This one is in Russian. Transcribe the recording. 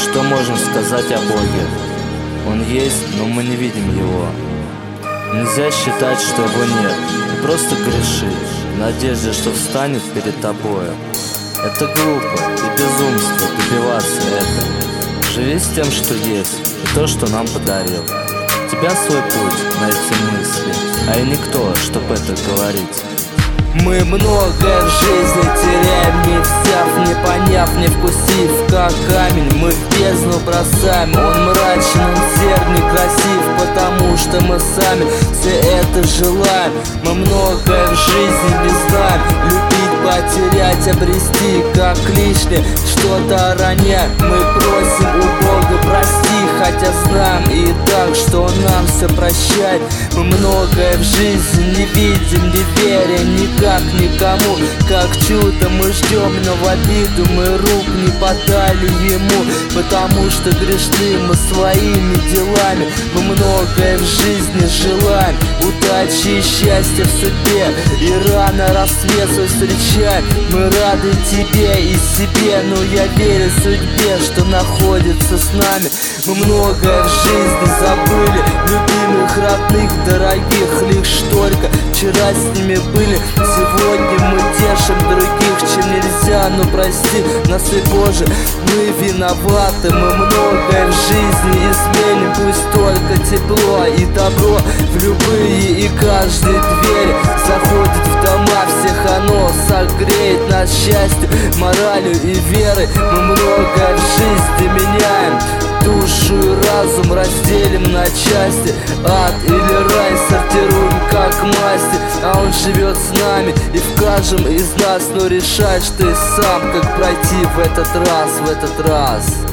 Что можно сказать о Боге? Он есть, но мы не видим Его. Нельзя считать, что Его нет, и просто грешить в надежде, что встанет перед тобою. Это глупо и безумство добиваться этого. Живи с тем, что есть, и то, что нам подарил. У тебя свой путь на эти мысли, а я никто, чтоб это говорить. Мы многое в жизни теряем, не взяв, не поняв, не вкусив, как камень мы в бездну бросаем. Он мрачен, он серд, некрасив, потому что мы сами все это желаем. Мы многое в жизни не знаем, любить, потерять, обрести, как лишнее что-то роняем. Мы просим у Бога прости, хотя знаем и так, что Он нам все прощает. Мы многое в жизни не видим, не верим никак никому, как чудо мы ждем, но в обиду мы рук не подали Ему, потому что грешны мы своими делами. Мы многое в жизни желаем, удачи и счастья в судьбе, и рано рассвет свой встречаем. Мы рады Тебе и себе, но я верю судьбе, что находится с нами. Мы многое в жизни забыли, любимых, родных, дорогих, лишь только вчера с ними были. Сегодня мы тешим других, чем нельзя, но прости нас, и Боже, мы виноваты. Мы многое в жизни изменим, пусть только тепло и добро в любые и каждые двери заходит в дома всех, оно согреет нас счастьем, моралью и верой. Мы многое в жизни меняем, душу и разум разделим на части. Ад или рай сортируем как масти, а Он живет с нами и в каждом из нас. Но решаешь ты сам, как пройти в этот раз.